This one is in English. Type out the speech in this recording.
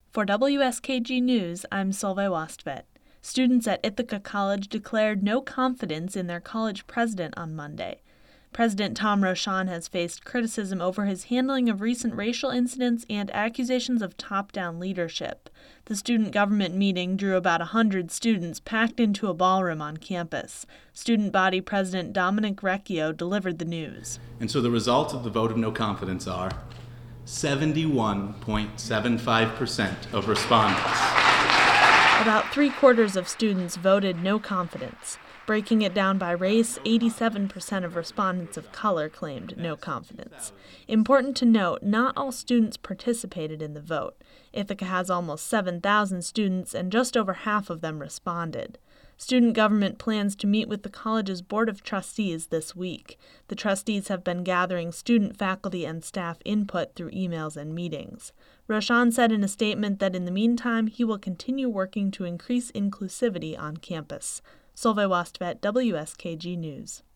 For WSKG News, I'm Solveig Wastvedt. Students at Ithaca College declared no confidence in their college president on Monday. President Tom Rochon has faced criticism over his handling of recent racial incidents and accusations of top-down leadership. The student government meeting drew about 100 students packed into a ballroom on campus. Student body president Dominic Recchio delivered the news. And so the results of the vote of no confidence are 71.75% of respondents. About three-quarters of students voted no confidence. Breaking it down by race, 87% of respondents of color claimed no confidence. Important to note, not all students participated in the vote. Ithaca has almost 7,000 students, and just over half of them responded. Student government plans to meet with the college's Board of Trustees this week. The trustees have been gathering student, faculty, and staff input through emails and meetings. Rochon said in a statement that in the meantime, he will continue working to increase inclusivity on campus. Solveig Wastvedt, WSKG News.